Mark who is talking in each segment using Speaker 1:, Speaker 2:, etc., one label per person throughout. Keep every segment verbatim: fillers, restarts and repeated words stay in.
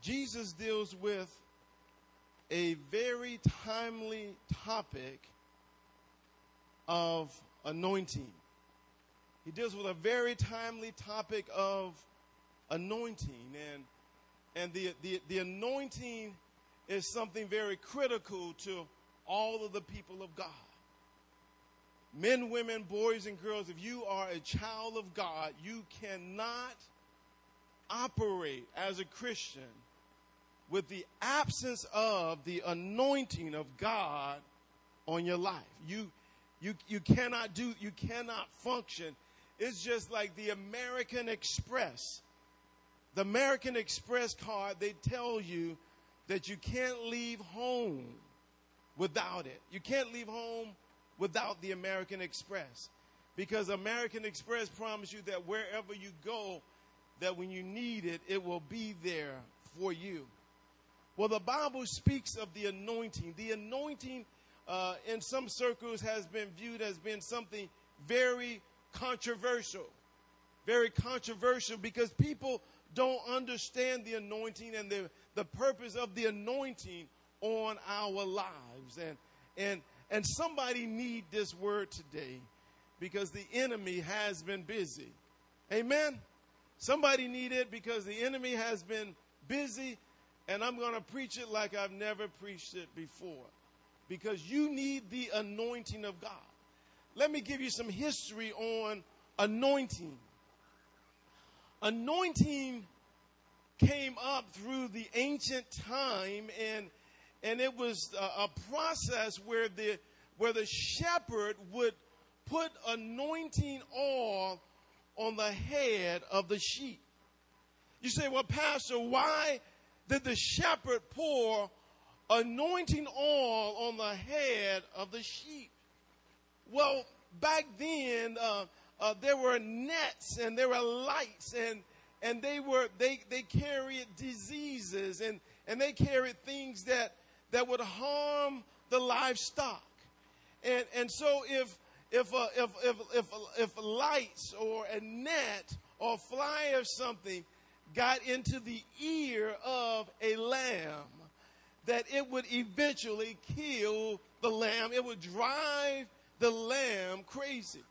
Speaker 1: Jesus deals with a very timely topic of anointing. He deals with a very timely topic of anointing. And and the, the, the anointing is something very critical to all of the people of God. Men, women, boys, and girls, if you are a child of God, you cannot operate as a Christian with the absence of the anointing of God on your life. You, you, you cannot do, you cannot function. It's just like the American Express. The American Express card, they tell you that you can't leave home without it. You can't leave home without the American Express, because American Express promises you that wherever you go, that when you need it, it will be there for you. Well, the Bible speaks of the anointing. The anointing uh, in some circles has been viewed as being something very controversial. Very controversial because people don't understand the anointing and the, the purpose of the anointing on our lives. And, and, and somebody need this word today because the enemy has been busy. Amen? Somebody need it because the enemy has been busy, and I'm going to preach it like I've never preached it before, because you need the anointing of God. Let me give you some history on anointing. Anointing came up through the ancient time, and and it was a, a process where the where the shepherd would put anointing oil on the head of the sheep. You say, well, Pastor, why did the shepherd pour anointing oil on the head of the sheep? Well, back then, uh, uh, there were nets and there were lights, and and they were they they carried diseases and and they carried things that that would harm the livestock. And and so if if uh, if if if if lights or a net or a fly or something got into the ear of a lamb, that it would eventually kill the lamb. It would drive the lamb crazy.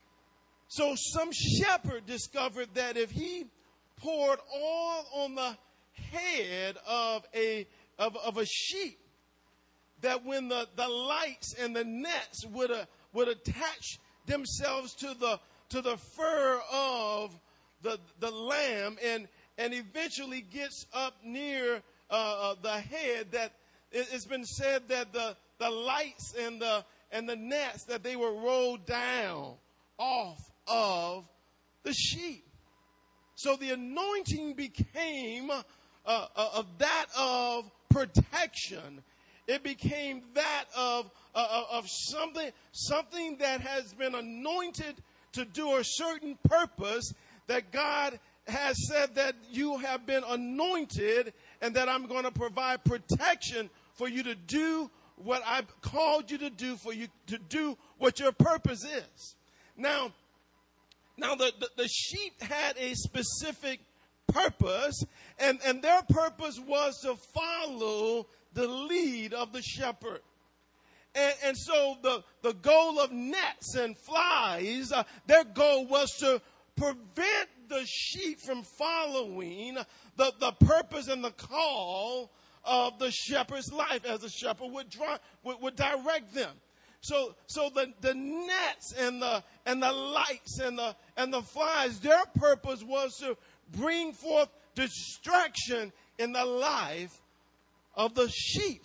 Speaker 1: So some shepherd discovered that if he poured oil on the head of a of, of a sheep, that when the, the lights and the nets would uh, would attach themselves to the to the fur of the the lamb and and eventually gets up near uh, the head, that it, it's been said that the the lights and the and the nets, that they were rolled down off of the sheep. So the anointing became uh, uh, of that of protection. It became that of uh, of something something that has been anointed to do a certain purpose, that God has said that you have been anointed and that I'm going to provide protection for you to do what I've called you to do, for you to do what your purpose is. Now, now the, the, the sheep had a specific purpose, and, and their purpose was to follow the lead of the shepherd. And, and so the, the goal of nets and flies, uh, their goal was to prevent the sheep from following the, the purpose and the call of the shepherd's life, as the shepherd would, draw, would, would direct them. So, so the, the nets and the and the lights and the and the flies, their purpose was to bring forth distraction in the life of the sheep.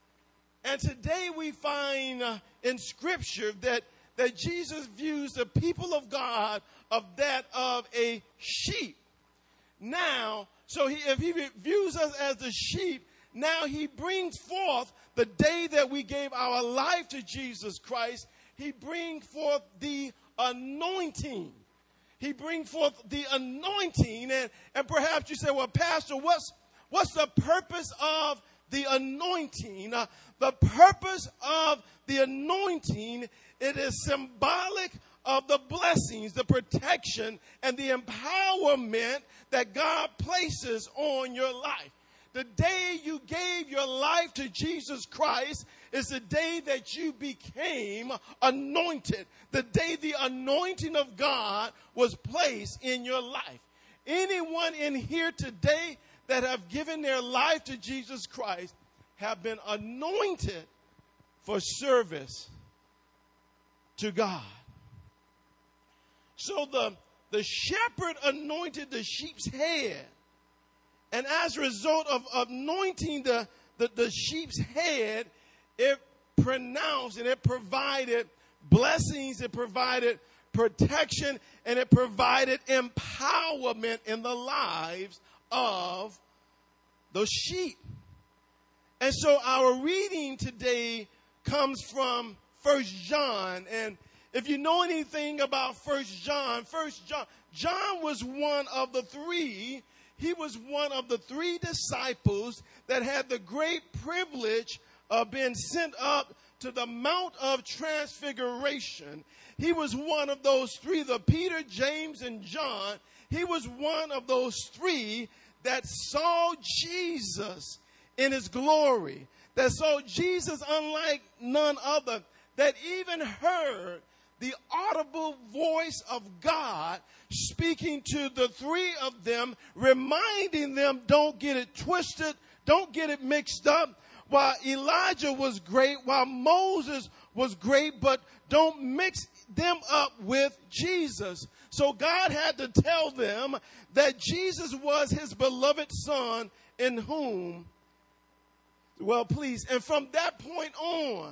Speaker 1: And today we find uh, in Scripture that that Jesus views the people of God of that of a sheep. Now, so he, if he views us as the sheep, now he brings forth the day that we gave our life to Jesus Christ. He brings forth the anointing. He brings forth the anointing. And, and perhaps you say, well, Pastor, what's, what's the purpose of the anointing? Uh, the purpose of the anointing, it is symbolic of the blessings, the protection, and the empowerment that God places on your life. The day you gave your life to Jesus Christ is the day that you became anointed. The day the anointing of God was placed in your life. Anyone in here today that have given their life to Jesus Christ have been anointed for service to God. So the, the shepherd anointed the sheep's head. And as a result of anointing the, the, the sheep's head, it pronounced and it provided blessings, it provided protection, and it provided empowerment in the lives of those sheep. And so our reading today comes from First John. And if you know anything about First John, First John, John was one of the three He was one of the three disciples that had the great privilege of being sent up to the Mount of Transfiguration. He was one of those three, the Peter, James, and John. He was one of those three that saw Jesus in his glory, that saw Jesus unlike none other, that even heard the audible voice of God speaking to the three of them, reminding them, don't get it twisted, don't get it mixed up. While Elijah was great, while Moses was great, but don't mix them up with Jesus. So God had to tell them that Jesus was his beloved son in whom, well, please. And from that point on,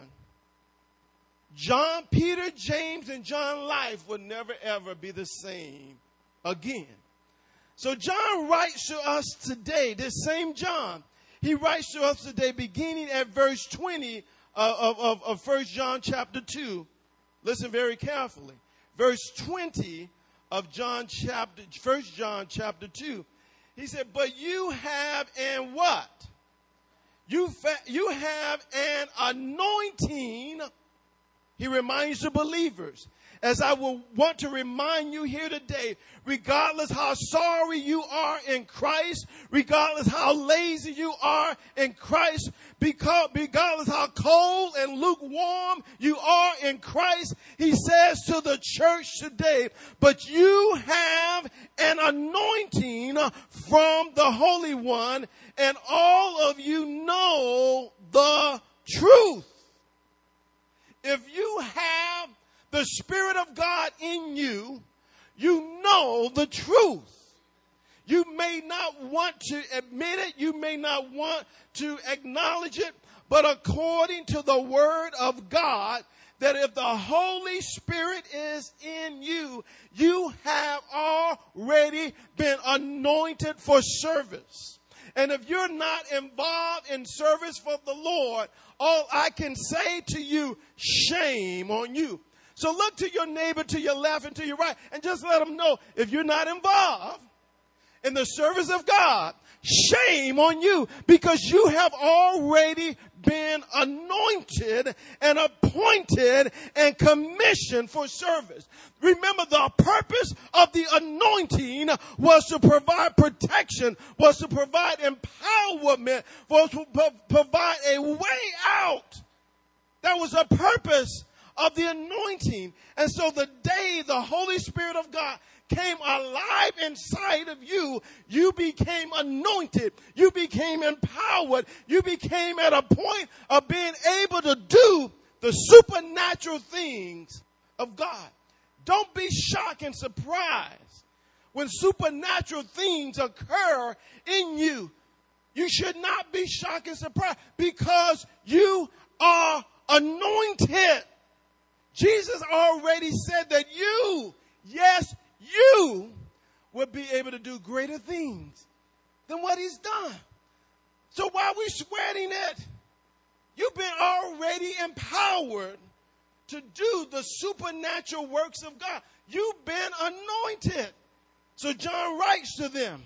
Speaker 1: John, Peter, James, and John's life would never, ever be the same again. So John writes to us today, this same John, he writes to us today beginning at verse twenty of, of, of First John chapter two. Listen very carefully. Verse twenty of John chapter, First John chapter two. He said, but you have and what? You, fa- you have an anointing. He reminds the believers, as I will want to remind you here today, regardless how sorry you are in Christ, regardless how lazy you are in Christ, because, regardless how cold and lukewarm you are in Christ, he says to the church today, but you have an anointing from the Holy One, and all of you know the truth. If you have the Spirit of God in you, you know the truth. You may not want to admit it. You may not want to acknowledge it. But according to the Word of God, that if the Holy Spirit is in you, you have already been anointed for service. And if you're not involved in service for the Lord, all I can say to you, shame on you. So look to your neighbor, to your left and to your right, and just let them know, if you're not involved in the service of God, shame on you, because you have already been anointed and appointed and commissioned for service. Remember, the purpose of the anointing was to provide protection, was to provide empowerment, was to provide a way out. That was the purpose of the anointing. And so the day the Holy Spirit of God came alive inside of you, you became anointed. You became empowered. You became at a point of being able to do the supernatural things of God. Don't be shocked and surprised when supernatural things occur in you. You should not be shocked and surprised, because you are anointed. Jesus already said that you, yes, you will be able to do greater things than what he's done. So why are we sweating it? You've been already empowered to do the supernatural works of God. You've been anointed. So John writes to them.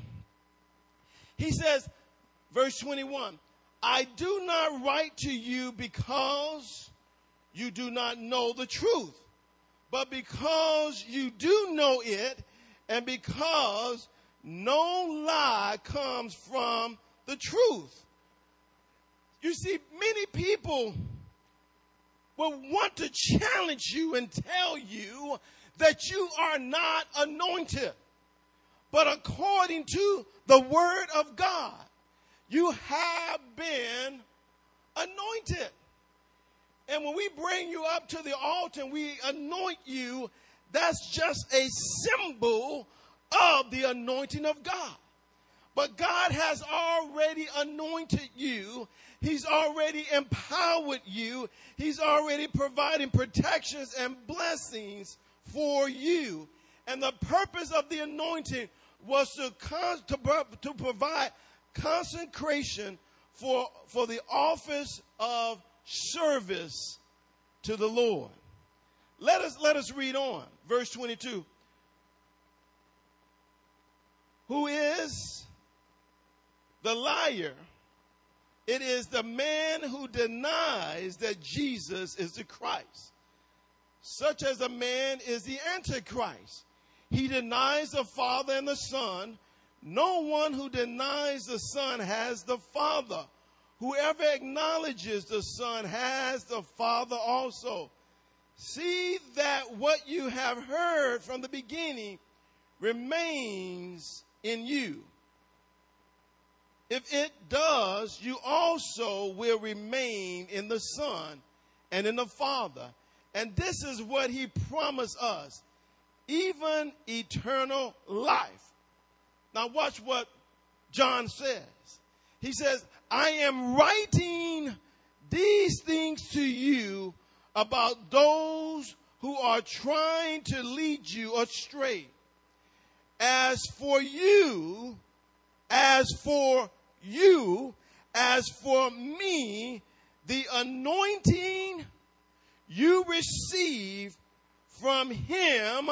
Speaker 1: He says, verse twenty-one, I do not write to you because you do not know the truth, but because you do know it, and because no lie comes from the truth. You see, many people will want to challenge you and tell you that you are not anointed. But according to the word of God, you have been anointed. And when we bring you up to the altar and we anoint you, that's just a symbol of the anointing of God. But God has already anointed you. He's already empowered you. He's already providing protections and blessings for you. And the purpose of the anointing was to, con- to, to provide consecration for, for the office of service to the Lord. Let us, let us read on. Verse twenty-two. Who is the liar? It is the man who denies that Jesus is the Christ. Such as a man is the Antichrist. He denies the Father and the Son. No one who denies the Son has the Father. Whoever acknowledges the Son has the Father also. See that what you have heard from the beginning remains in you. If it does, you also will remain in the Son and in the Father. And this is what he promised us, even eternal life. Now watch what John says. He says, I am writing these things to you about those who are trying to lead you astray. As for you, as for you, as for me, the anointing you receive from him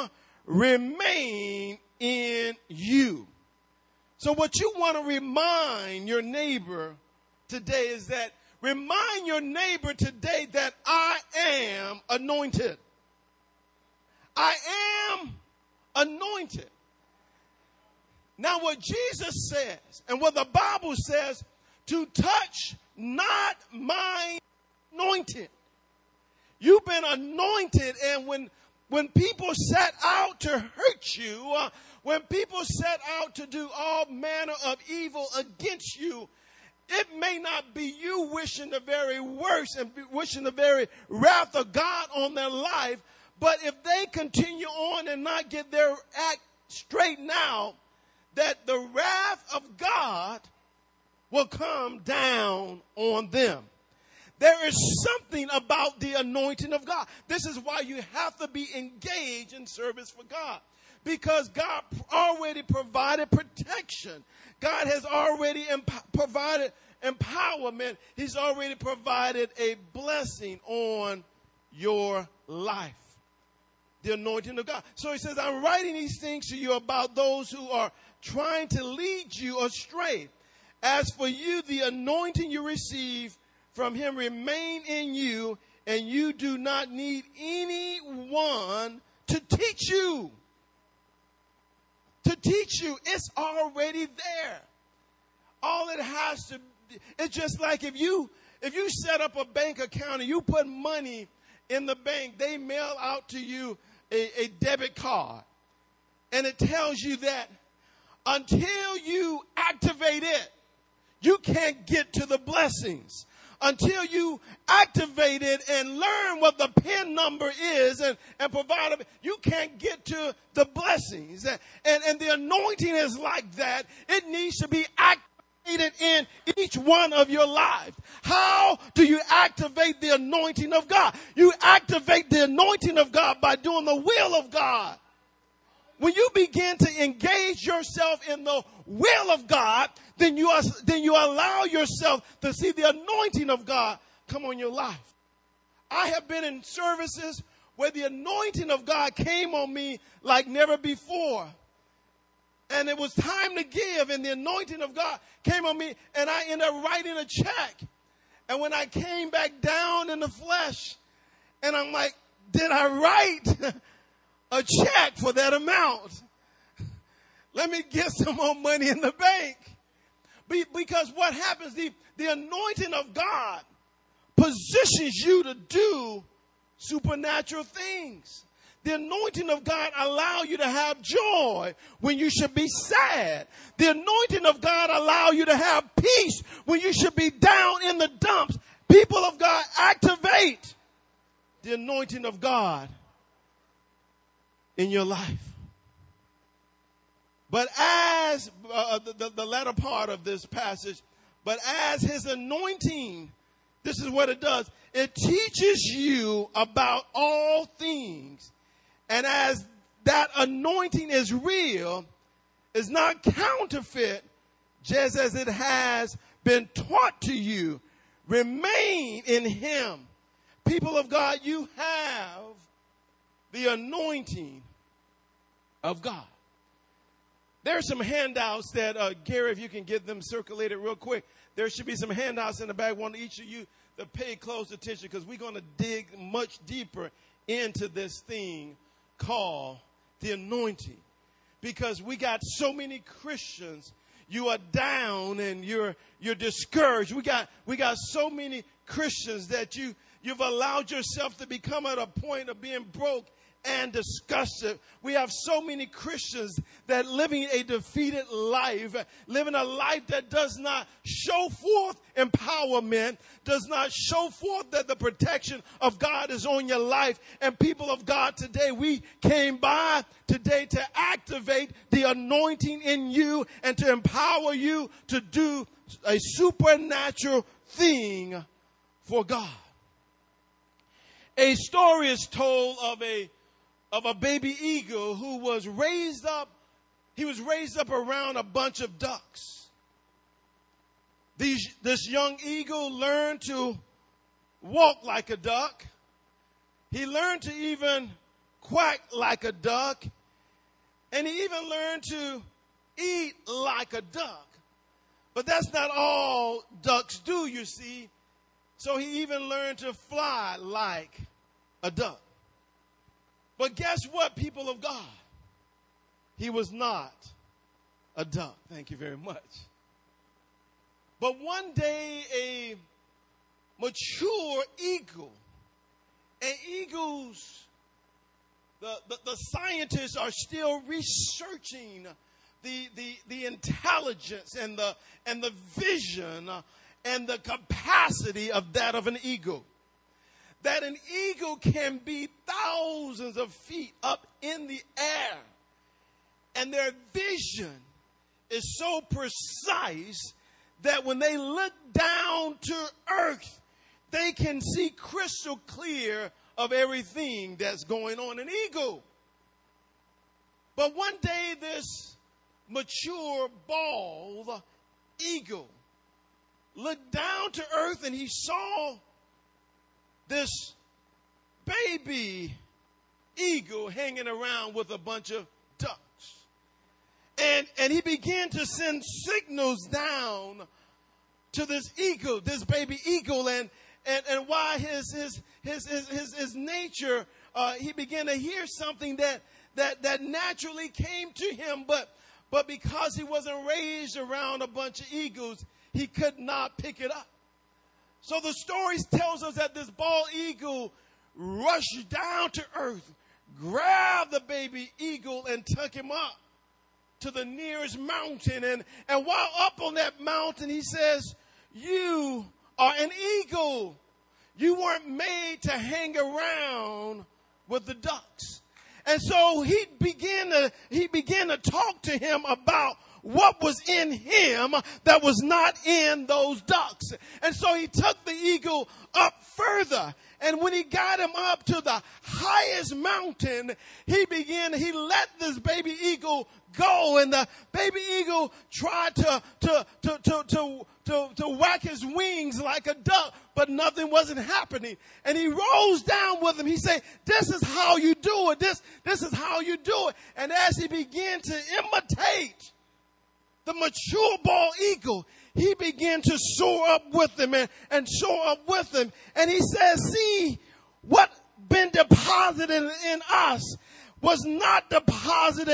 Speaker 1: remain in you. So what you want to remind your neighbor today is that, remind your neighbor today that I am anointed. I am anointed. Now what Jesus says and what the Bible says, to touch not my anointed. You've been anointed, and when when people set out to hurt you, uh, when people set out to do all manner of evil against you, it may not be you wishing the very worst and wishing the very wrath of God on their life, but if they continue on and not get their act straightened out, that the wrath of God will come down on them. There is something about the anointing of God. This is why you have to be engaged in service for God. Because God already provided protection. God has already emp- provided empowerment. He's already provided a blessing on your life. The anointing of God. So he says, I'm writing these things to you about those who are trying to lead you astray. As for you, the anointing you receive from him remain in you, and you do not need anyone to teach you. To teach you, it's already there. All it has to be, it's just like if you if you set up a bank account and you put money in the bank, they mail out to you a, a debit card. And it tells you that until you activate it, you can't get to the blessings. Until you activate it and learn what the PIN number is and, and provide it, you can't get to the blessings. And, and, and the anointing is like that. It needs to be activated in each one of your lives. How do you activate the anointing of God? You activate the anointing of God by doing the will of God. When you begin to engage yourself in the will of God, then you are, then you allow yourself to see the anointing of God come on your life. I have been in services where the anointing of God came on me like never before. And it was time to give, and the anointing of God came on me, and I ended up writing a check. And when I came back down in the flesh, and I'm like, did I write a check for that amount? Let me get some more money in the bank. Be, because what happens, the, the anointing of God positions you to do supernatural things. The anointing of God allow you to have joy when you should be sad. The anointing of God allow you to have peace when you should be down in the dumps. People of God, activate the anointing of God in your life. But as uh, the, the, the latter part of this passage, but as his anointing, this is what it does. It teaches you about all things. And as that anointing is real, it's not counterfeit, just as it has been taught to you. Remain in him. People of God, you have the anointing of God. There are some handouts that, uh, Gary, if you can get them circulated real quick. There should be some handouts in the back. I want each of you to pay close attention because we're going to dig much deeper into this thing called the anointing. Because we got so many Christians, you are down and you're you're discouraged. We got we got so many Christians that you you've allowed yourself to become at a point of being broke and disgusted. We have so many Christians that living a defeated life, living a life that does not show forth empowerment, does not show forth that the protection of God is on your life. And people of God, today we came by today to activate the anointing in you and to empower you to do a supernatural thing for God. A story is told of a of a baby eagle who was raised up, he was raised up around a bunch of ducks. These, this young eagle learned to walk like a duck. He learned to even quack like a duck. And he even learned to eat like a duck. But that's not all ducks do, you see. So he even learned to fly like a duck. But guess what, people of God? He was not a duck. Thank you very much. But one day, a mature eagle, and eagles, the, the, the scientists are still researching the, the, the intelligence and the, and the vision and the capacity of that of an eagle. That an eagle can be thousands of feet up in the air. And their vision is so precise that when they look down to earth, they can see crystal clear of everything that's going on. An eagle. But one day this mature, bald eagle looked down to earth and he saw this baby eagle hanging around with a bunch of ducks. And, and he began to send signals down to this eagle, this baby eagle. And, and, and why his, his, his, his, his, his nature, uh, he began to hear something that, that, that naturally came to him. But, but because he wasn't raised around a bunch of eagles, he could not pick it up. So the story tells us that this bald eagle rushed down to earth, grabbed the baby eagle and took him up to the nearest mountain. And, and while up on that mountain, he says, you are an eagle. You weren't made to hang around with the ducks. And so he began to, he began to talk to him about what was in him that was not in those ducks. And so he took the eagle up further. And when he got him up to the highest mountain, he began, he let this baby eagle go. And the baby eagle tried to, to, to, to, to, to, to whack his wings like a duck, but nothing wasn't happening. And he rose down with him. He said, this is how you do it. This, this is how you do it. And as he began to imitate the mature bald eagle, he began to soar up with him and, and soar up with him. And he says, see, what been deposited in us was not deposited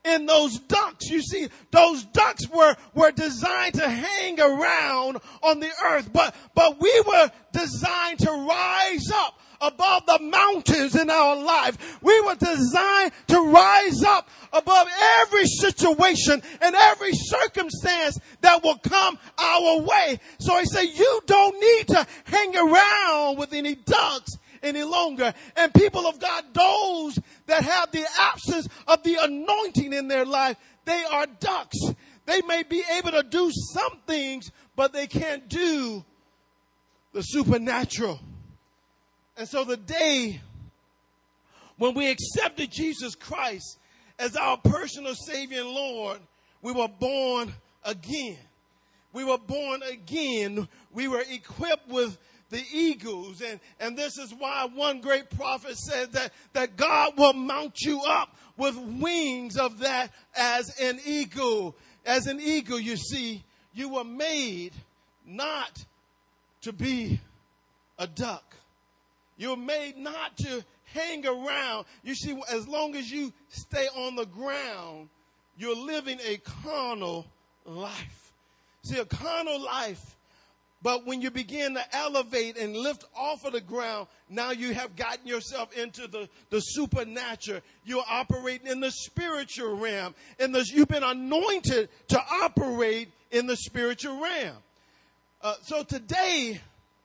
Speaker 1: in those ducks. You see, those ducks were, were designed to hang around on the earth, but, but we were designed to rise up above the mountains in our life. We were designed to rise up above every situation and every circumstance that will come our way. So he said, you don't need to hang around with any ducks any longer. And people of God, those that have the absence of the anointing in their life, they are ducks. They may be able to do some things, but they can't do the supernatural. And so the day when we accepted Jesus Christ as our personal Savior and Lord, we were born again. We were born again. We were equipped with the eagles. And, and this is why one great prophet said that, that God will mount you up with wings of that as an eagle. As an eagle, you see, you were made not to be a duck. You're made not to hang around. You see, as long as you stay on the ground, you're living a carnal life. See, a carnal life. But when you begin to elevate and lift off of the ground, now you have gotten yourself into the, the supernatural. You're operating in the spiritual realm. In the, you've been anointed to operate in the spiritual realm. Uh, so today,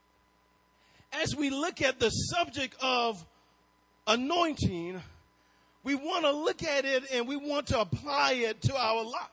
Speaker 1: as we look at the subject of anointing, we want to look at it and we want to apply it to our lives.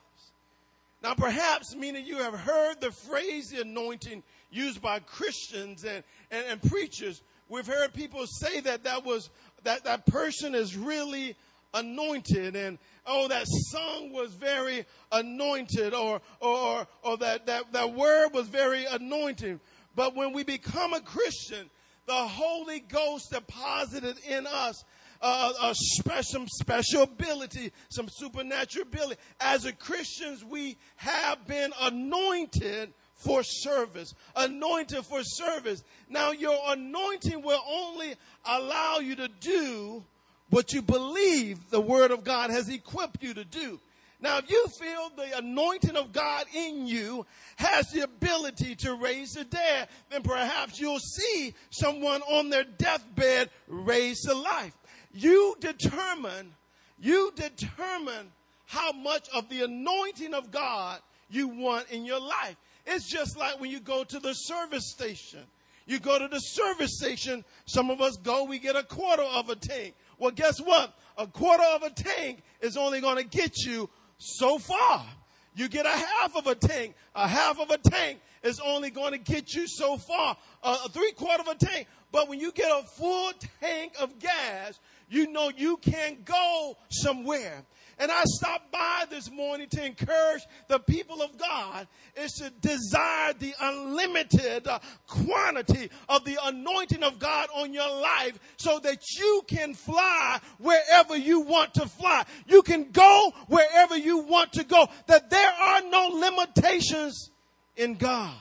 Speaker 1: Now, perhaps many of you have heard the phrase, the anointing, used by Christians and, and, and preachers. We've heard people say that that was that, that person is really anointed, and oh, that song was very anointed, or or or that, that, that word was very anointing. But when we become a Christian, the Holy Ghost deposited in us uh, a special, special ability, some supernatural ability. As a Christians, we have been anointed for service. Anointed for service. Now, your anointing will only allow you to do what you believe the Word of God has equipped you to do. Now, if you feel the anointing of God in you has the ability to raise the dead, then perhaps you'll see someone on their deathbed raised to life. You determine, you determine how much of the anointing of God you want in your life. It's just like when you go to the service station. You go to the service station, some of us go, we get a quarter of a tank. Well, guess what? A quarter of a tank is only going to get you so far. You get a half of a tank. A half of a tank is only going to get you so far. Uh, a three quarter of a tank. But when you get a full tank of gas, you know you can go somewhere. And I stopped by this morning to encourage the people of God is to desire the unlimited uh, quantity of the anointing of God on your life so that you can fly wherever you want to fly. You can go wherever you want to go. That there are no limitations in God.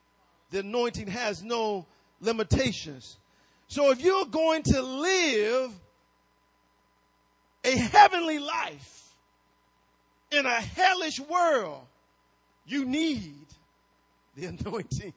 Speaker 1: The anointing has no limitations. So if you're going to live a heavenly life in a hellish world, you need the anointing.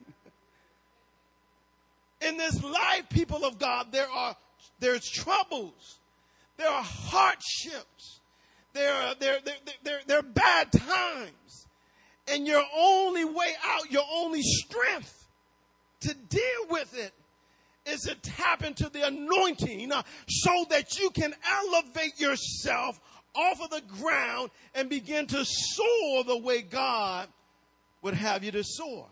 Speaker 1: In this life, people of God, there are there's troubles, there are hardships, there are there there there, there are bad times, and your only way out, your only strength to deal with it is to tap into the anointing uh, so that you can elevate yourself off of the ground and begin to soar the way God would have you to soar.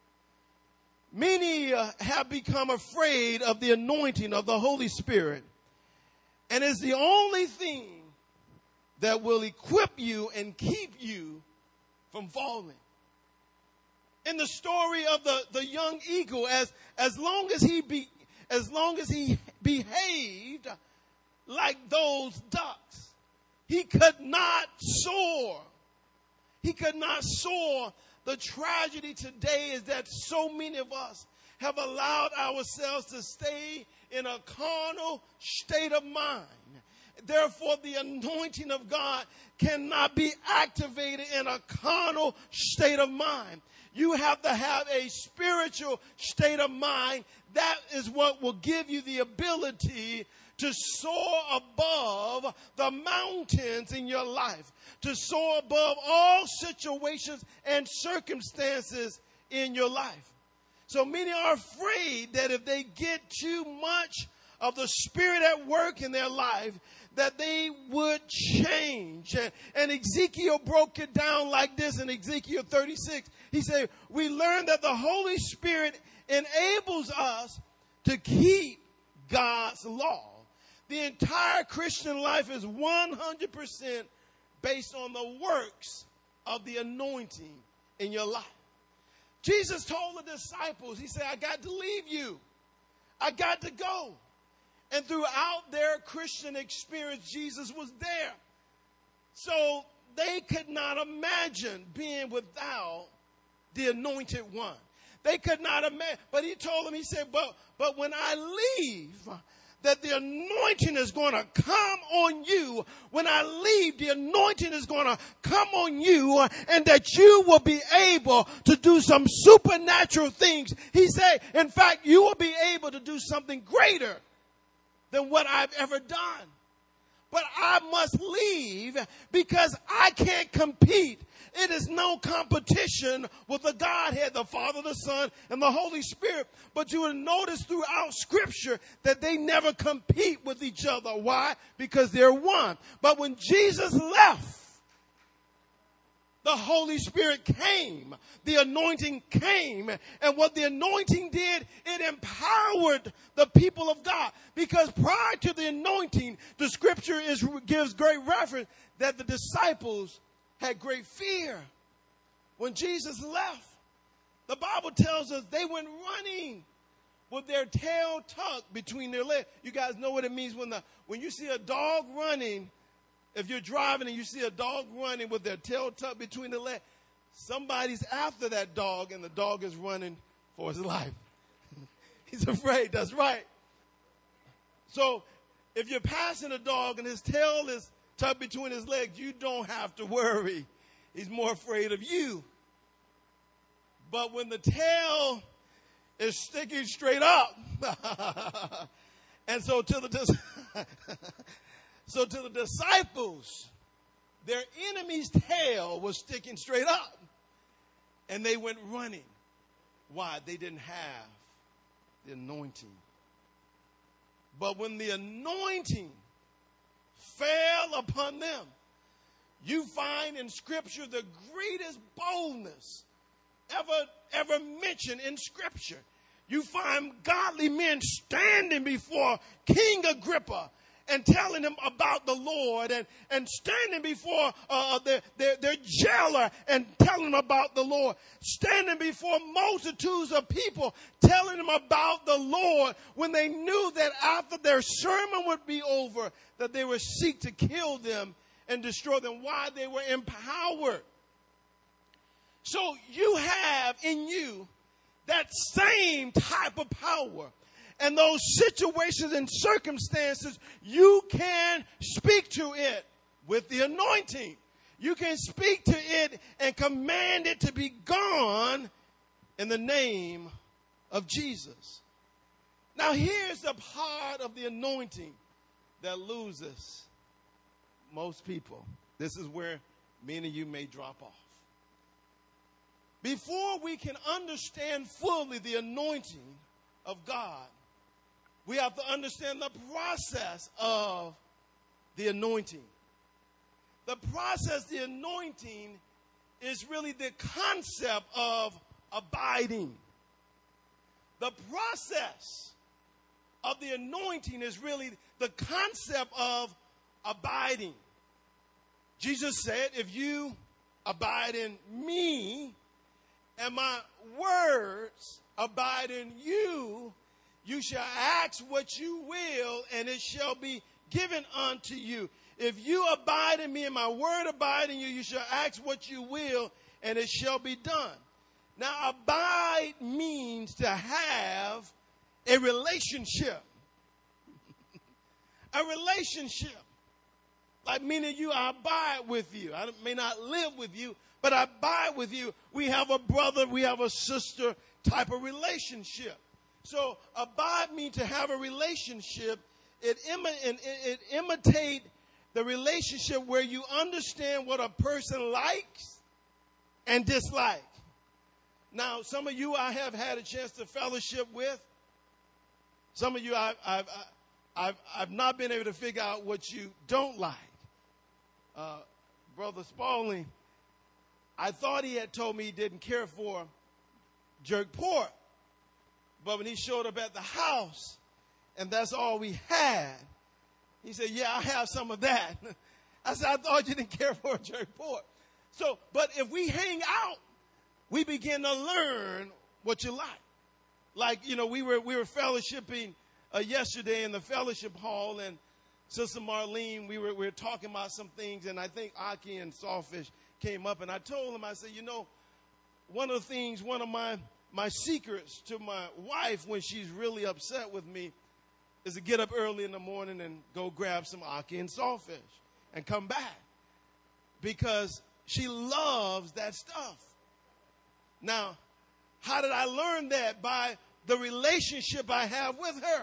Speaker 1: Many uh, have become afraid of the anointing of the Holy Spirit, and it's the only thing that will equip you and keep you from falling. In the story of the, the young eagle, as, as long as he be, as long as he behaved like those ducks, he could not soar. He could not soar. The tragedy today is that so many of us have allowed ourselves to stay in a carnal state of mind. Therefore, the anointing of God cannot be activated in a carnal state of mind. You have to have a spiritual state of mind. That is what will give you the ability to soar above the mountains in your life, to soar above all situations and circumstances in your life. So many are afraid that if they get too much of the Spirit at work in their life, that they would change. And, and Ezekiel broke it down like this in Ezekiel thirty-six. He said, we learned that the Holy Spirit enables us to keep God's law. The entire Christian life is one hundred percent based on the works of the anointing in your life. Jesus told the disciples, he said, I got to leave you. I got to go. And throughout their Christian experience, Jesus was there. So they could not imagine being without the anointed one. They could not imagine. But he told them, he said, but, but when I leave, that the anointing is going to come on you. When I leave, the anointing is going to come on you, and that you will be able to do some supernatural things. He said, in fact, you will be able to do something greater than what I've ever done. But I must leave because I can't compete. It is no competition with the Godhead, the Father, the Son, and the Holy Spirit. But you will notice throughout Scripture that they never compete with each other. Why? Because they're one. But when Jesus left, the Holy Spirit came. The anointing came. And what the anointing did, it empowered the people of God. Because prior to the anointing, the Scripture is, gives great reference that the disciples had great fear. When Jesus left, the Bible tells us they went running with their tail tucked between their legs. You guys know what it means when the when you see a dog running. If you're driving and you see a dog running with their tail tucked between the legs, somebody's after that dog and the dog is running for his life. He's afraid. That's right. So if you're passing a dog and his tail is tucked between his legs, you don't have to worry. He's more afraid of you. But when the tail is sticking straight up, and so to the so to the disciples, their enemy's tail was sticking straight up, and they went running. Why? They didn't have the anointing. But when the anointing fell upon them, you find in Scripture the greatest boldness ever, ever mentioned in Scripture. You find godly men standing before King Agrippa and telling him about the Lord, and, and standing before uh, their, their, their jailer and telling him about the Lord, standing before multitudes of people telling them about the Lord, when they knew that after their sermon would be over, that they would seek to kill them and destroy them. Why? They were empowered. So you have in you that same type of power. And those situations and circumstances, you can speak to it with the anointing. You can speak to it and command it to be gone in the name of Jesus. Now, here's the part of the anointing that loses most people. This is where many of you may drop off. Before we can understand fully the anointing of God, we have to understand the process of the anointing. The process, the anointing, is really the concept of abiding. The process of the anointing is really the concept of abiding. Jesus said, if you abide in me and my words abide in you, you shall ask what you will, and it shall be given unto you. If you abide in me and my word abide in you, you shall ask what you will, and it shall be done. Now, abide means to have a relationship. A relationship. like meaning you, I abide with you. I may not live with you, but I abide with you. We have a brother, we have a sister type of relationship. So abide means to have a relationship. It, imi- it, it imitate the relationship where you understand what a person likes and dislike. Now, some of you I have had a chance to fellowship with. Some of you I've, I've, I've, I've not been able to figure out what you don't like. Uh, Brother Spalding, I thought he had told me he didn't care for jerk pork. But when he showed up at the house, and that's all we had, he said, yeah, I have some of that. I said, I thought you didn't care for jerk pork. So, but if we hang out, we begin to learn what you like. Like, you know, we were we were fellowshipping uh, yesterday in the fellowship hall, and Sister Marlene, we were we were talking about some things, and I think Aki and Sawfish came up, and I told him, I said, you know, one of the things, one of my my secrets to my wife when she's really upset with me is to get up early in the morning and go grab some Aki and Sawfish and come back, because she loves that stuff. Now, how did I learn that? By the relationship I have with her.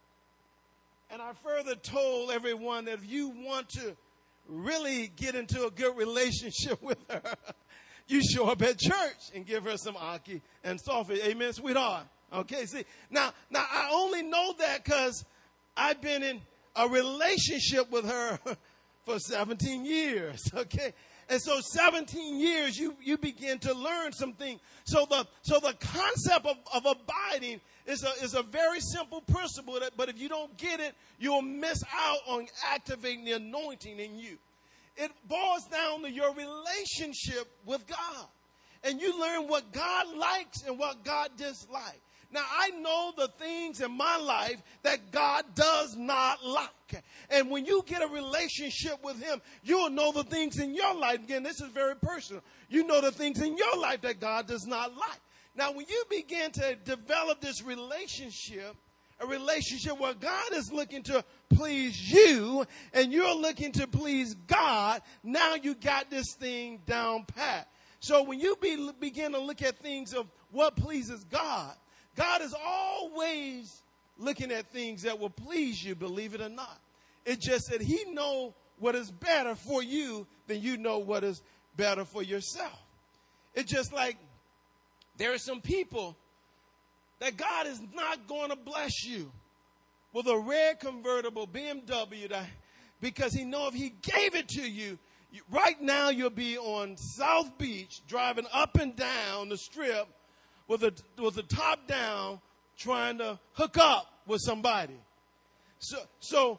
Speaker 1: And I further told everyone that if you want to really get into a good relationship with her, you show up at church and give her some Aki and Sawfish. Amen, sweetheart. Okay, see, now, now I only know that because I've been in a relationship with her for seventeen years, okay? And so seventeen years, you, you begin to learn something. So the so the concept of, of abiding is a, is a very simple principle, that, but if you don't get it, you'll miss out on activating the anointing in you. It boils down to your relationship with God. And you learn what God likes and what God dislikes. Now, I know the things in my life that God does not like. And when you get a relationship with him, you'll know the things in your life. Again, this is very personal. You know the things in your life that God does not like. Now, when you begin to develop this relationship, a relationship where God is looking to please you and you're looking to please God, now you got this thing down pat. So when you be, begin to look at things of what pleases God, God is always looking at things that will please you, believe it or not. It's just that he knows what is better for you than you know what is better for yourself. It's just like there are some people that God is not going to bless you with a red convertible B M W that, because he knows if he gave it to you, you, right now you'll be on South Beach driving up and down the strip with a, with the top down trying to hook up with somebody. So, so,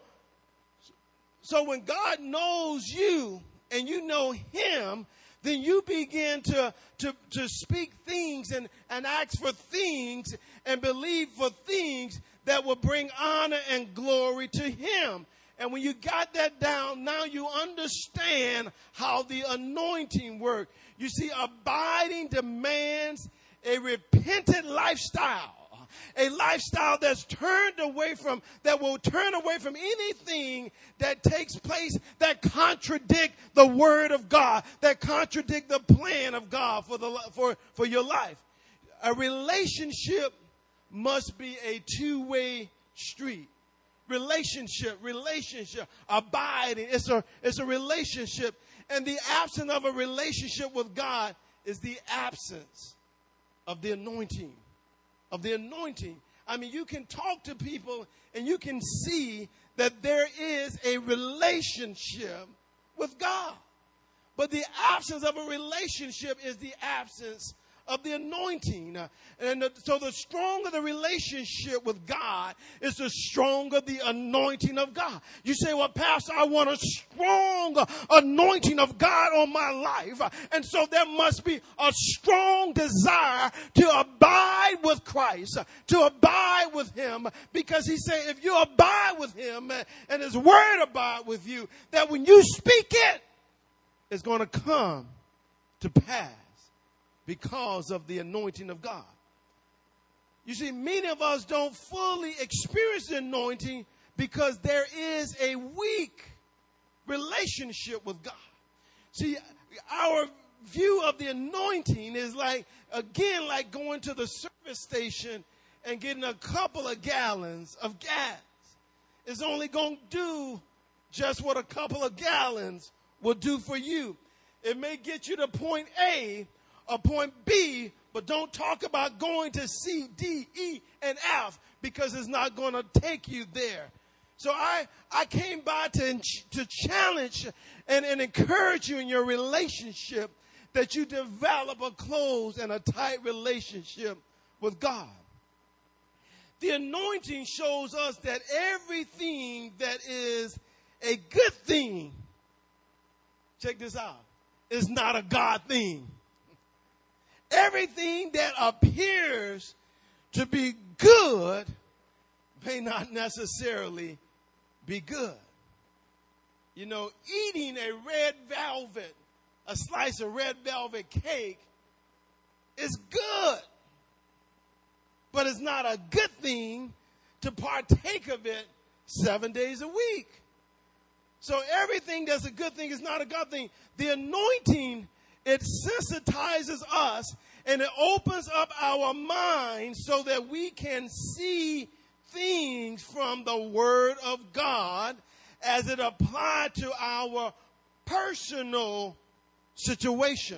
Speaker 1: so when God knows you and you know him, then you begin to, to, to speak things and, and ask for things and believe for things that will bring honor and glory to him. And when you got that down, now you understand how the anointing works. You see, abiding demands a repentant lifestyle. A lifestyle that's turned away from, that will turn away from anything that takes place that contradict the word of God, that contradict the plan of God for the for, for your life. A relationship must be a two-way street. Relationship, relationship, abiding. It's a, it's a relationship. And the absence of a relationship with God is the absence of the anointing. Of the anointing. I mean, you can talk to people and you can see that there is a relationship with God. But the absence of a relationship is the absence of the anointing. And the, so the stronger the relationship with God is the stronger the anointing of God. You say, well, Pastor, I want a strong anointing of God on my life. And so there must be a strong desire to abide with Christ, to abide with him, because he said, if you abide with him and his word abide with you, that when you speak it, it's going to come to pass. Because of the anointing of God. You see, many of us don't fully experience the anointing because there is a weak relationship with God. See, our view of the anointing is like, again, like going to the service station and getting a couple of gallons of gas. It's only going to do just what a couple of gallons will do for you. It may get you to point A or point B, but don't talk about going to C, D, E, and F because it's not going to take you there. So I, I came by to, to challenge and, and encourage you in your relationship that you develop a close and a tight relationship with God. The anointing shows us that everything that is a good thing, check this out, is not a God thing. Everything that appears to be good may not necessarily be good. You know, eating a red velvet, a slice of red velvet cake is good. But it's not a good thing to partake of it seven days a week. So everything that's a good thing is not a God thing. The anointing, it sensitizes us and it opens up our minds so that we can see things from the Word of God as it applied to our personal situation.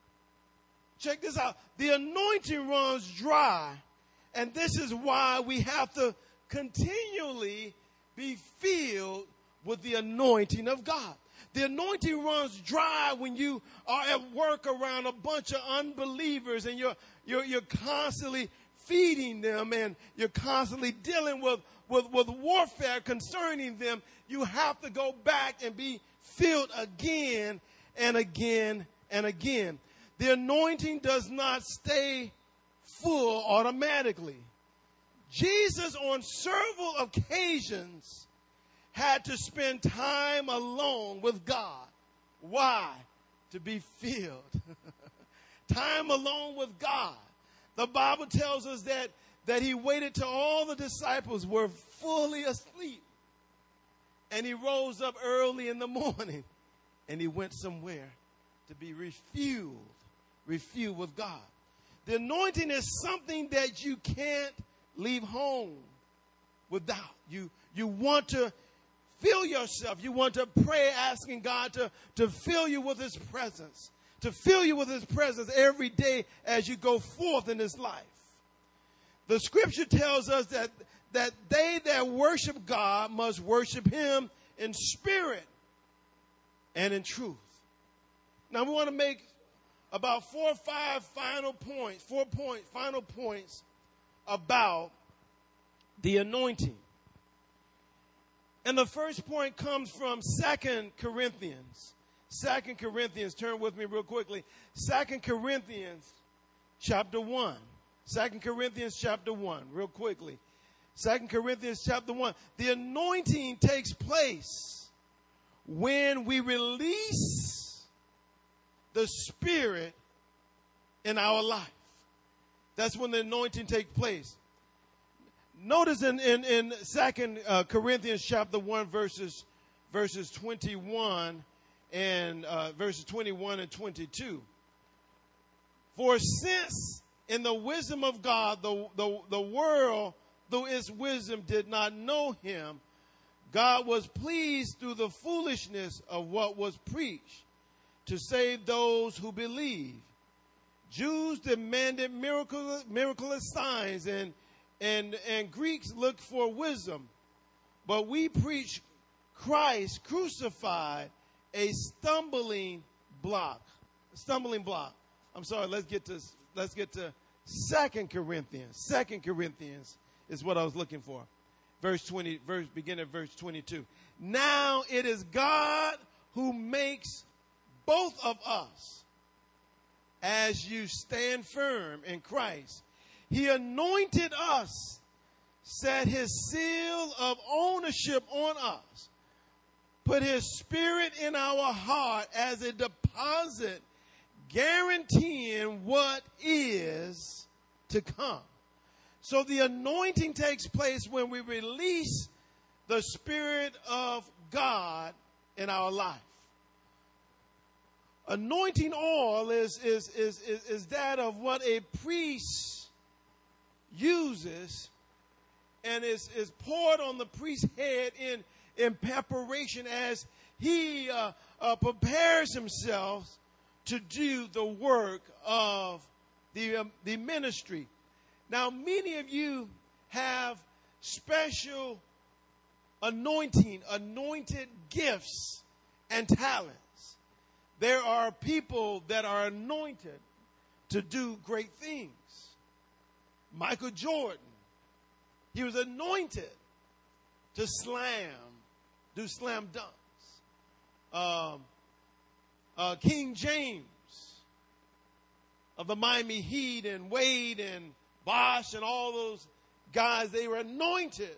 Speaker 1: Check this out. The anointing runs dry. And this is why we have to continually be filled with the anointing of God. The anointing runs dry when you are at work around a bunch of unbelievers and you're, you're, you're constantly feeding them and you're constantly dealing with, with, with warfare concerning them. You have to go back and be filled again and again and again. The anointing does not stay full automatically. Jesus on several occasions had to spend time alone with God. Why? To be filled. Time alone with God. The Bible tells us that, that he waited till all the disciples were fully asleep. And he rose up early in the morning and he went somewhere to be refueled, refueled with God. The anointing is something that you can't leave home without. You, you want to fill yourself. You want to pray asking God to, to fill you with his presence. To fill you with his presence every day as you go forth in this life. The scripture tells us that, that they that worship God must worship him in spirit and in truth. Now we want to make about four or five final points, four point, final points about the anointing. And the first point comes from Second Corinthians. Second Corinthians, turn with me real quickly. Second Corinthians chapter one. Second Corinthians chapter one, real quickly. Second Corinthians chapter one. The anointing takes place when we release the Spirit in our life. That's when the anointing takes place. Notice in, in, in Second uh, Corinthians chapter one, verses, verses twenty-one and uh, verses twenty-one and twenty-two. For since in the wisdom of God, the, the, the world, through its wisdom, did not know him, God was pleased through the foolishness of what was preached to save those who believe. Jews demanded miracle, miraculous signs, and, and, and Greeks looked for wisdom. But we preach Christ crucified, a stumbling block. Stumbling block. I'm sorry, let's get to let's get to Second Corinthians. Second Corinthians is what I was looking for. Verse twenty, verse beginning of verse twenty-two. Now it is God who makes both of us as you stand firm in Christ. He anointed us, set his seal of ownership on us, put his Spirit in our heart as a deposit, guaranteeing what is to come. So the anointing takes place when we release the Spirit of God in our life. Anointing oil is, is, is, is, is that of what a priest uses and is, is poured on the priest's head in, in preparation as he uh, uh, prepares himself to do the work of the, um, the ministry. Now, many of you have special anointing, anointed gifts and talents. There are people that are anointed to do great things. Michael Jordan, he was anointed to slam, do slam dunks. Um, uh, King James of the Miami Heat and Wade and Bosh and all those guys, they were anointed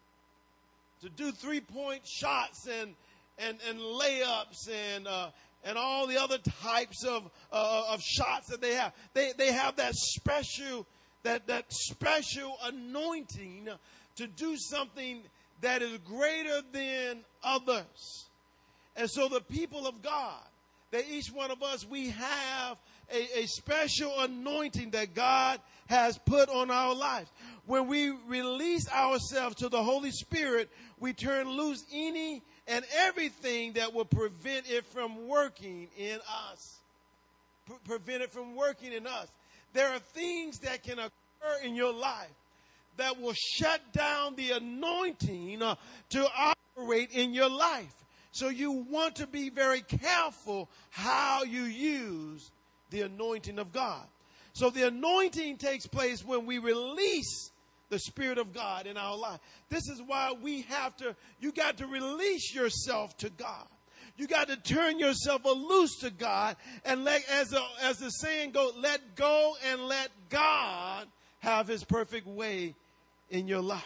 Speaker 1: to do three-point shots and and, and layups and uh, and all the other types of uh, of shots that they have. They they have that special that that special anointing to do something that is greater than others. And so the people of God, that each one of us, we have a, a special anointing that God has put on our lives. When we release ourselves to the Holy Spirit, we turn loose any and everything that will prevent it from working in us. Pre- prevent it from working in us. There are things that can occur in your life that will shut down the anointing uh, to operate in your life. So you want to be very careful how you use the anointing of God. So the anointing takes place when we release the Spirit of God in our life. This is why we have to, you got to release yourself to God. You got to turn yourself loose to God and let, as, a, as the saying goes, let go and let God have his perfect way in your life.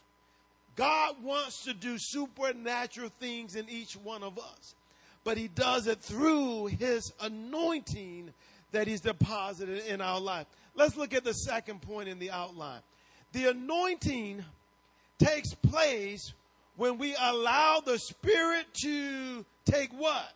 Speaker 1: God wants to do supernatural things in each one of us, but he does it through his anointing that he's deposited in our life. Let's look at the second point in the outline. The anointing takes place when we allow the Spirit to take what?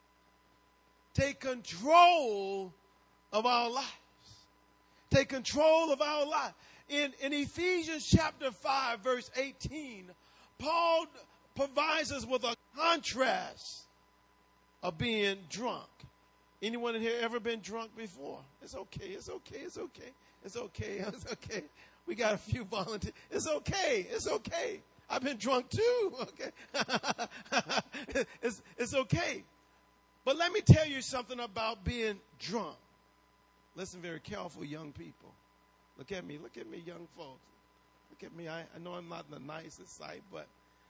Speaker 1: Take control of our lives. Take control of our life. In, in Ephesians chapter five, verse eighteen, Paul provides us with a contrast of being drunk. Anyone in here ever been drunk before? It's okay, it's okay, it's okay, it's okay, it's okay. We got a few volunteers. It's okay, it's okay. I've been drunk too, okay? it's, it's okay. But let me tell you something about being drunk. Listen very careful, young people. Look at me. Look at me, young folks. Look at me. I, I know I'm not the nicest sight, but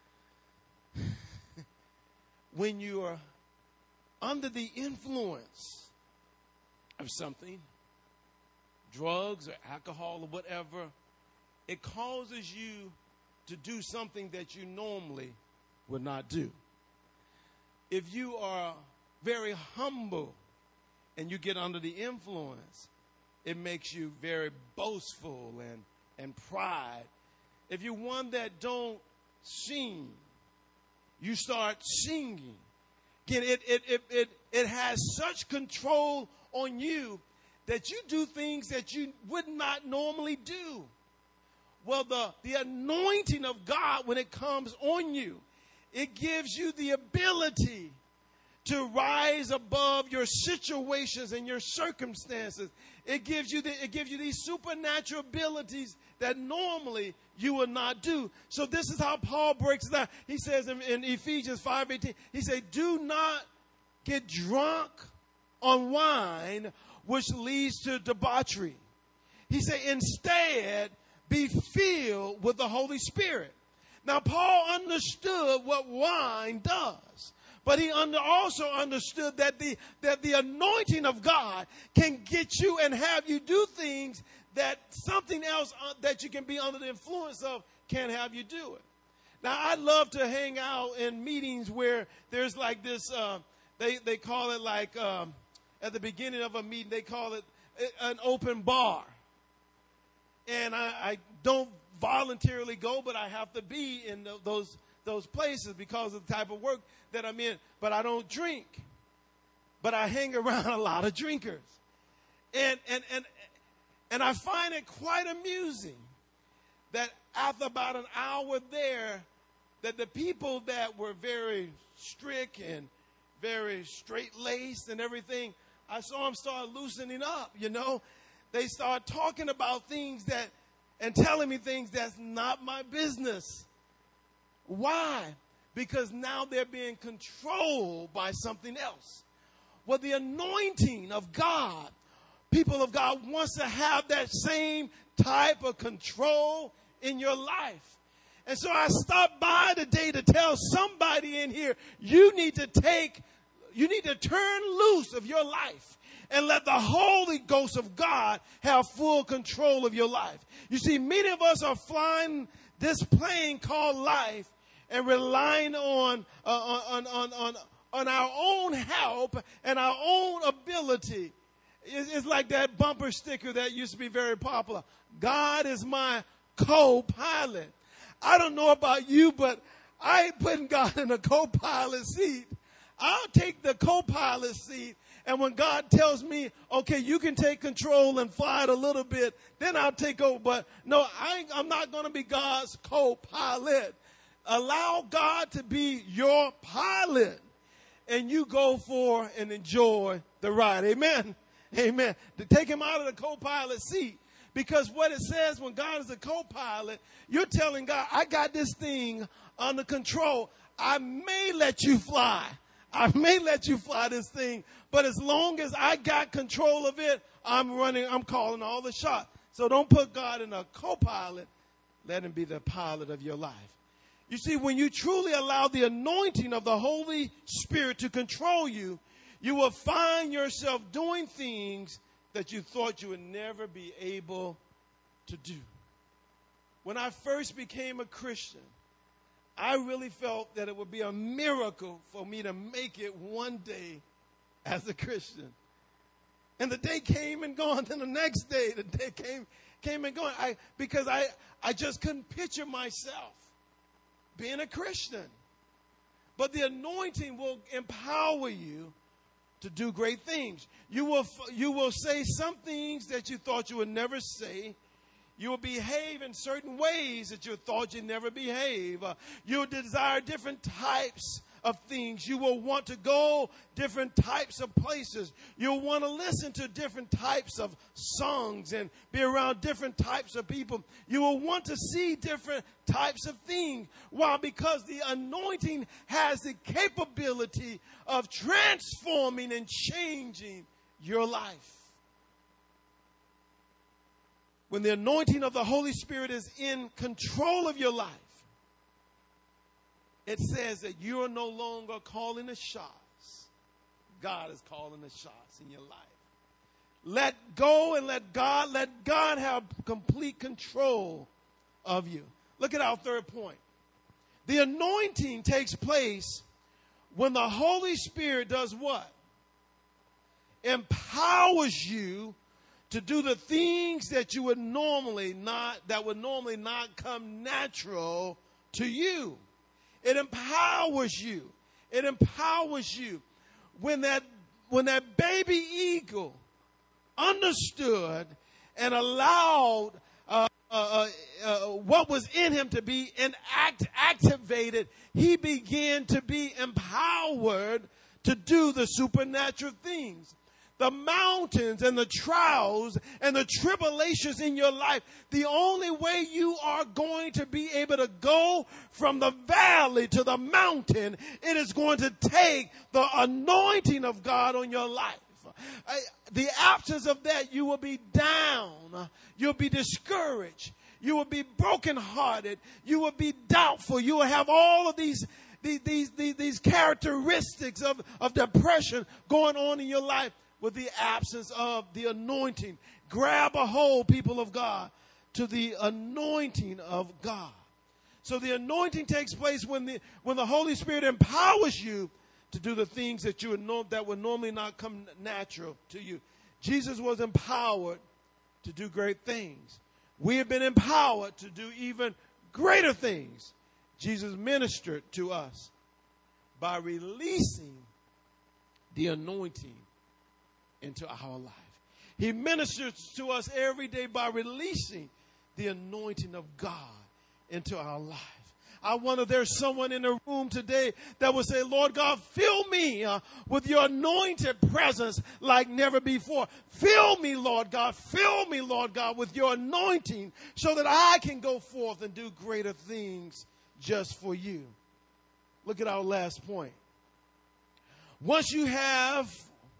Speaker 1: when you are under the influence of something, drugs or alcohol or whatever, it causes you to do something that you normally would not do. If you are very humble and you get under the influence, it makes you very boastful and, and pride. If you're one that don't sing, you start singing. Again, it, it, it, it, it has such control on you that you do things that you would not normally do. Well, the, the anointing of God, when it comes on you, it gives you the ability to rise above your situations and your circumstances. It gives you the, it gives you these supernatural abilities that normally you would not do. So this is how Paul breaks it down. He says in, in Ephesians five eighteen, he said, do not get drunk on wine, which leads to debauchery. He said, instead, be filled with the Holy Spirit. Now, Paul understood what wine does. But he under, also understood that the, that the anointing of God can get you and have you do things that something else uh, that you can be under the influence of can't have you do it. Now, I love to hang out in meetings where there's like this, uh, they, they call it like, um, at the beginning of a meeting, they call it an open bar. And I, I don't voluntarily go, but I have to be in the, those those places because of the type of work that I'm in, but I don't drink. But I hang around a lot of drinkers. And, and, and, and I find it quite amusing that after about an hour there, that the people that were very strict and very straight-laced and everything, I saw them start loosening up, you know. They start talking about things that, and telling me things that's not my business. Why? Because now they're being controlled by something else. Well, the anointing of God, people of God, wants to have that same type of control in your life. And so I stopped by today to tell somebody in here, you need to take, you need to turn loose of your life and let the Holy Ghost of God have full control of your life. You see, many of us are flying this plane called life and relying on, uh, on, on, on, on our own help and our own ability. It's, it's like that bumper sticker that used to be very popular. God is my co-pilot. I don't know about you, but I ain't putting God in a co-pilot seat. I'll take the co-pilot seat, and when God tells me, okay, you can take control and fly it a little bit, then I'll take over. But no, I ain't, I'm not going to be God's co-pilot. Allow God to be your pilot, and you go for and enjoy the ride. Amen. Amen. To take him out of the co-pilot seat. Because what it says when God is a co-pilot, you're telling God, I got this thing under control. I may let you fly. I may let you fly this thing. But as long as I got control of it, I'm running, I'm calling all the shots. So don't put God in a co-pilot. Let him be the pilot of your life. You see, when you truly allow the anointing of the Holy Spirit to control you, you will find yourself doing things that you thought you would never be able to do. When I first became a Christian, I really felt that it would be a miracle for me to make it one day as a Christian. And the day came and gone. Then the next day, the day came, came and gone. I, because I, I just couldn't picture myself being a Christian. But the anointing will empower you to do great things. You will, you will say some things that you thought you would never say. You will behave in certain ways that you thought you'd never behave. Uh, you'll desire different types of things. You will want to go different types of places. You'll want to listen to different types of songs and be around different types of people. You will want to see different types of things. Why? Because the anointing has the capability of transforming and changing your life. When the anointing of the Holy Spirit is in control of your life, it says that you are no longer calling the shots. God is calling the shots in your life. Let go and let God, let God have complete control of you. Look at our third point. The anointing takes place when the Holy Spirit does what? Empowers you to do the things that you would normally not, that would normally not come natural to you. It empowers you. It empowers you. When that, when that baby eagle understood and allowed uh, uh, uh, what was in him to be enact, activated, he began to be empowered to do the supernatural things. The mountains and the trials and the tribulations in your life, the only way you are going to be able to go from the valley to the mountain, it is going to take the anointing of God on your life. I, the absence of that, you will be down. You'll be discouraged. You will be brokenhearted. You will be doubtful. You will have all of these these these these, these characteristics of, of depression going on in your life. With the absence of the anointing. Grab a hold, people of God, to the anointing of God. So the anointing takes place when the when the Holy Spirit empowers you to do the things that you would know that would normally not come natural to you. Jesus was empowered to do great things. We have been empowered to do even greater things Jesus ministered to us by releasing the anointing into our life. He ministers to us every day by releasing the anointing of God into our life. I wonder if there's someone in the room today that will say, Lord God, fill me uh, with your anointed presence like never before. Fill me, Lord God. Fill me, Lord God, with your anointing so that I can go forth and do greater things just for you. Look at our last point. Once you have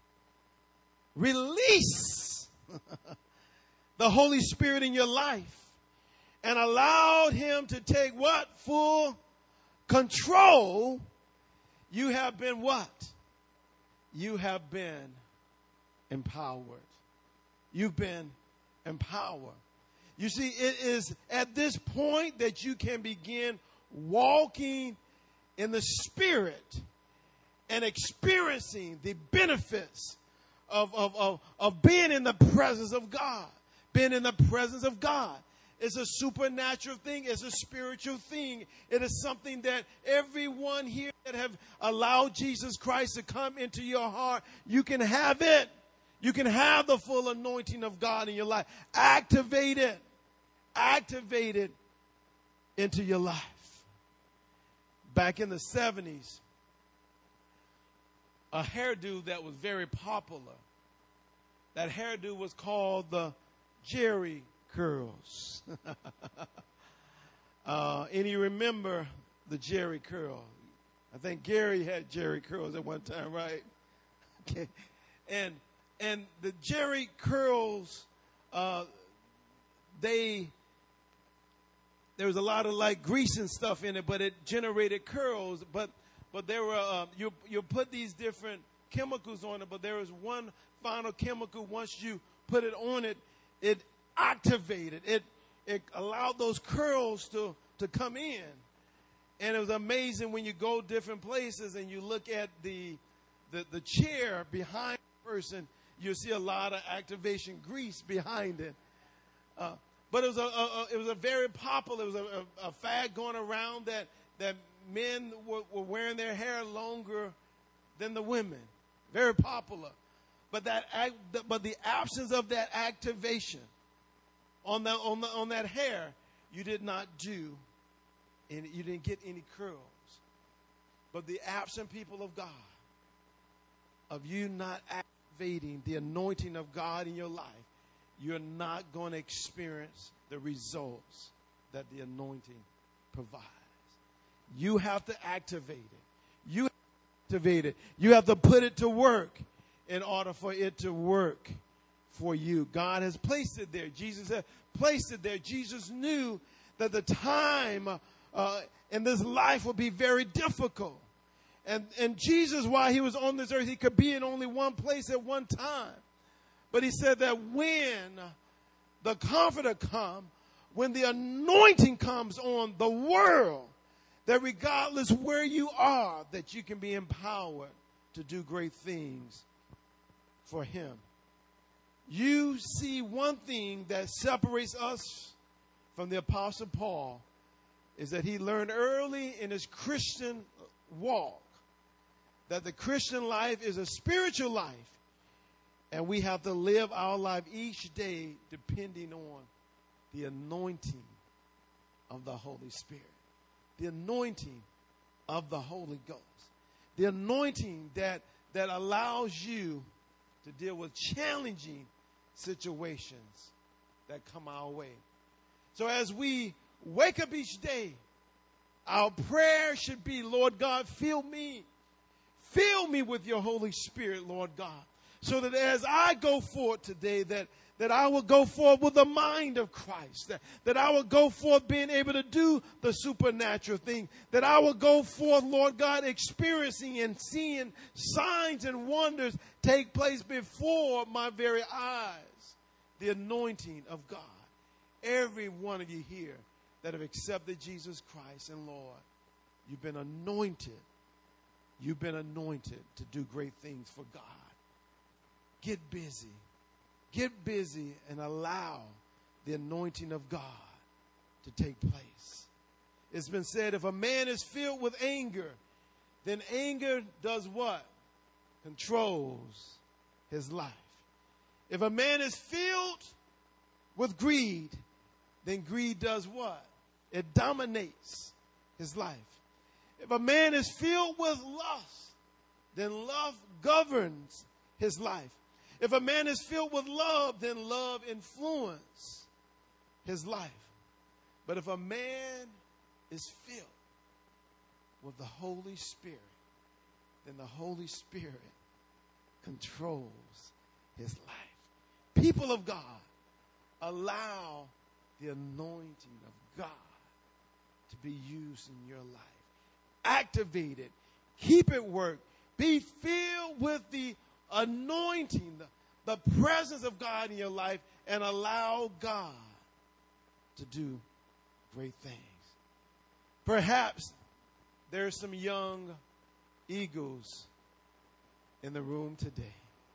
Speaker 1: released the Holy Spirit in your life, and allowed him to take what? Full control. You have been what? You have been empowered. You've been empowered. You see, it is at this point that you can begin walking in the Spirit and experiencing the benefits of, of, of, of being in the presence of God. Being in the presence of God. It's a supernatural thing. It's a spiritual thing. It is something that everyone here that have allowed Jesus Christ to come into your heart, you can have it. You can have the full anointing of God in your life. Activate it. Activate it into your life. Back in the seventies, a hairdo that was very popular. That hairdo was called the Jerry curls. uh, and you remember the Jerry curl. I think Gary had Jerry curls at one time, right? Okay. And and the Jerry curls, uh, they there was a lot of like grease and stuff in it, but it generated curls. But but there were uh, you you put these different chemicals on it, but there was one final chemical. Once you put it on it, it activated. It it allowed those curls to, to come in. And it was amazing when you go different places and you look at the the, the chair behind the person, you'll see a lot of activation grease behind it. Uh, but it was a, a, a it was a very popular, it was a, a, a fad going around that that men were, were wearing their hair longer than the women. Very popular. But that but the absence of that activation On that on the on that hair, you did not do, and you didn't get any curls. But the absent people of God, of you not activating the anointing of God in your life, you're not going to experience the results that the anointing provides. You have to activate it. You have to activate it. You have to put it to work in order for it to work for you. God has placed it there. Jesus has placed it there. Jesus knew that the time uh, in this life would be very difficult. And, and Jesus, while he was on this earth, he could be in only one place at one time. But he said that when the Comforter comes, when the anointing comes on the world, that regardless where you are, that you can be empowered to do great things for him. You see, one thing that separates us from the Apostle Paul is that he learned early in his Christian walk that the Christian life is a spiritual life, and we have to live our life each day depending on the anointing of the Holy Spirit, the anointing of the Holy Ghost, the anointing that, that allows you to deal with challenging situations that come our way. So as we wake up each day, our prayer should be, Lord God, fill me. Fill me with your Holy Spirit, Lord God. So that as I go forth today, that, that I will go forth with the mind of Christ. That, that I will go forth being able to do the supernatural thing. That I will go forth, Lord God, experiencing and seeing signs and wonders take place before my very eyes. The anointing of God. Every one of you here that have accepted Jesus Christ and Lord, you've been anointed. You've been anointed to do great things for God. Get busy. Get busy and allow the anointing of God to take place. It's been said if a man is filled with anger, then anger does what? Controls his life. If a man is filled with greed, then greed does what? It dominates his life. If a man is filled with lust, then love governs his life. If a man is filled with love, then love influences his life. But if a man is filled with the Holy Spirit, then the Holy Spirit controls his life. People of God, allow the anointing of God to be used in your life. Activate it. Keep it work. Be filled with the anointing, the, the presence of God in your life, and allow God to do great things. Perhaps there are some young eagles in the room today.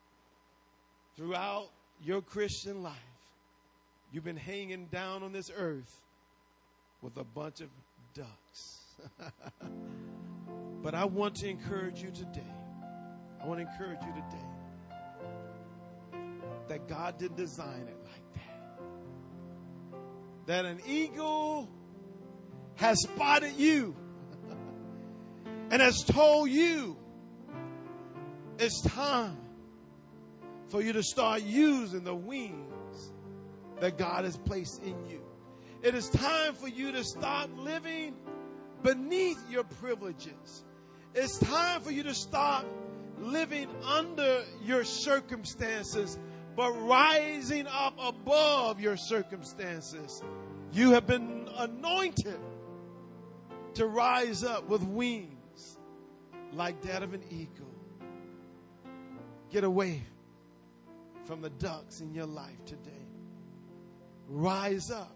Speaker 1: Throughout your Christian life, you've been hanging down on this earth with a bunch of ducks. But I want to encourage you today. I want to encourage you today that God didn't design it like that. That an eagle has spotted you and has told you it's time for you to start using the wings that God has placed in you. It is time for you to start living beneath your privileges. It's time for you to start living under your circumstances, but rising up above your circumstances. You have been anointed to rise up with wings like that of an eagle. Get away from the ducks in your life today. Rise up.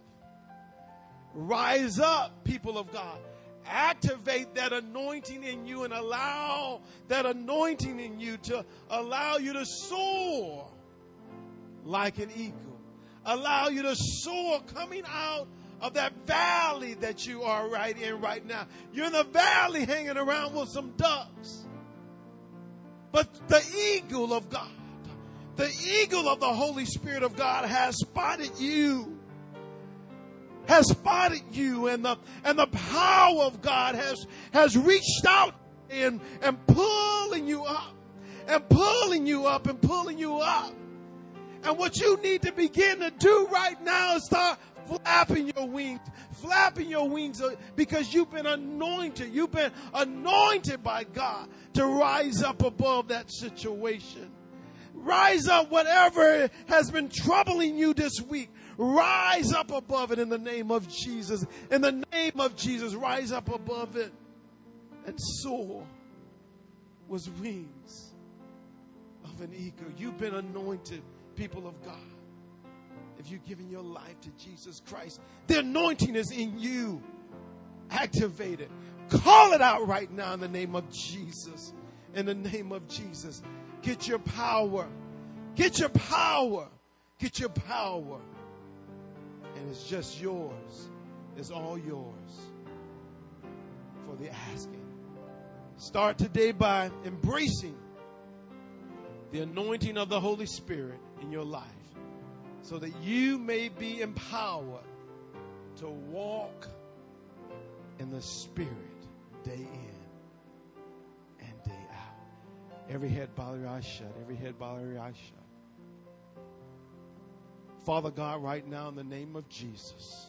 Speaker 1: Rise up, people of God. Activate that anointing in you and allow that anointing in you to allow you to soar like an eagle. Allow you to soar coming out of that valley that you are right in right now. You're in the valley hanging around with some ducks. But the eagle of God, the eagle of the Holy Spirit of God has spotted you. Has spotted you, and the and the power of God has has reached out and and pulling you up and pulling you up and pulling you up. And what you need to begin to do right now is start flapping your wings, flapping your wings, because you've been anointed. You've been anointed by God to rise up above that situation. Rise up whatever has been troubling you this week. Rise up above it in the name of Jesus. In the name of Jesus, rise up above it and soar with wings of an eagle. You've been anointed, people of God. If you've given your life to Jesus Christ, the anointing is in you. Activate it. Call it out right now in the name of Jesus. In the name of Jesus. Get your power. Get your power. Get your power. And it's just yours. It's all yours for the asking. Start today by embracing the anointing of the Holy Spirit in your life so that you may be empowered to walk in the Spirit day in and day out. Every head bowed, every eye shut. Every head bowed, every eye shut. Father God, right now in the name of Jesus,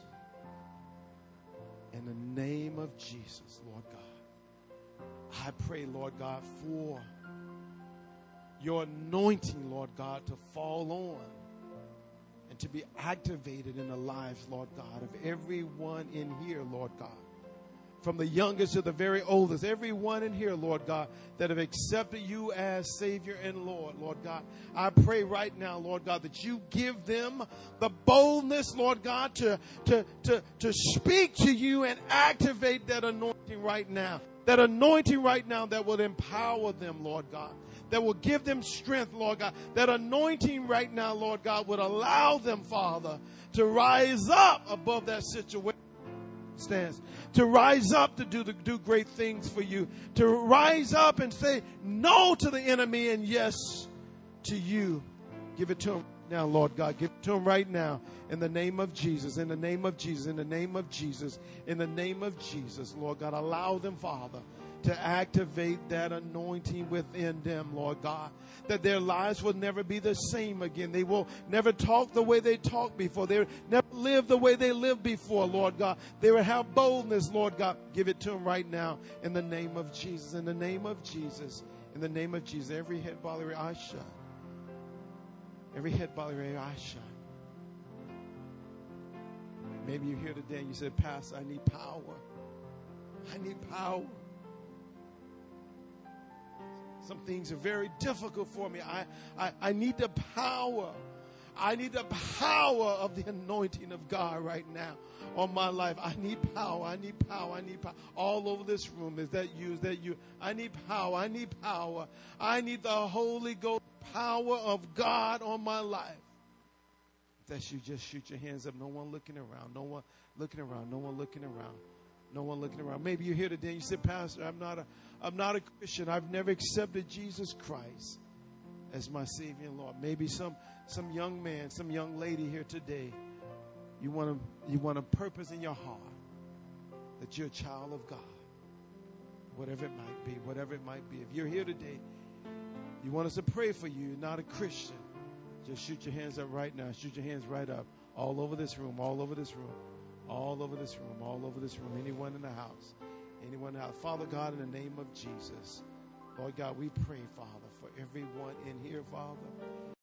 Speaker 1: in the name of Jesus, Lord God, I pray, Lord God, for your anointing, Lord God, to fall on and to be activated in the lives, Lord God, of everyone in here, Lord God. From the youngest to the very oldest, everyone in here, Lord God, that have accepted you as Savior and Lord, Lord God. I pray right now, Lord God, that you give them the boldness, Lord God, to, to, to, to speak to you and activate that anointing right now. That anointing right now that will empower them, Lord God. That will give them strength, Lord God. That anointing right now, Lord God, would allow them, Father, to rise up above that situation circumstance, to rise up to do the, do great things for you, to rise up and say no to the enemy and yes to you. Give it to him now, Lord God. Give it to him right now in the name of Jesus, in the name of Jesus, in the name of Jesus, in the name of Jesus, Lord God. Allow them, Father, to activate that anointing within them, Lord God, that their lives will never be the same again. They will never talk the way they talked before. They will never live the way they lived before, Lord God. They will have boldness, Lord God. Give it to them right now in the name of Jesus, in the name of Jesus, in the name of Jesus. Every head bowed, every eye shut. Every head bowed, every eye shut. Maybe you're here today and you said, Pastor, I need power. I need power. Some things are very difficult for me. I, I, I need the power. I need the power of the anointing of God right now on my life. I need power. I need power. I need power. All over this room. Is that you? Is that you? I need power. I need power. I need the Holy Ghost power of God on my life. If that's you, just shoot your hands up. No one looking around. No one looking around. No one looking around. No one looking around. Maybe you're here today and you said, Pastor, I'm not a I'm not a Christian. I've never accepted Jesus Christ as my Savior and Lord. Maybe some some young man, some young lady here today, you want to you want a purpose in your heart that you're a child of God. Whatever it might be, whatever it might be. If you're here today, you want us to pray for you, you're not a Christian, just shoot your hands up right now. Shoot your hands right up. All over this room, all over this room. All over this room, all over this room. Anyone in the house, anyone in the house. Father God, in the name of Jesus, Lord God, we pray, Father, for everyone in here, Father.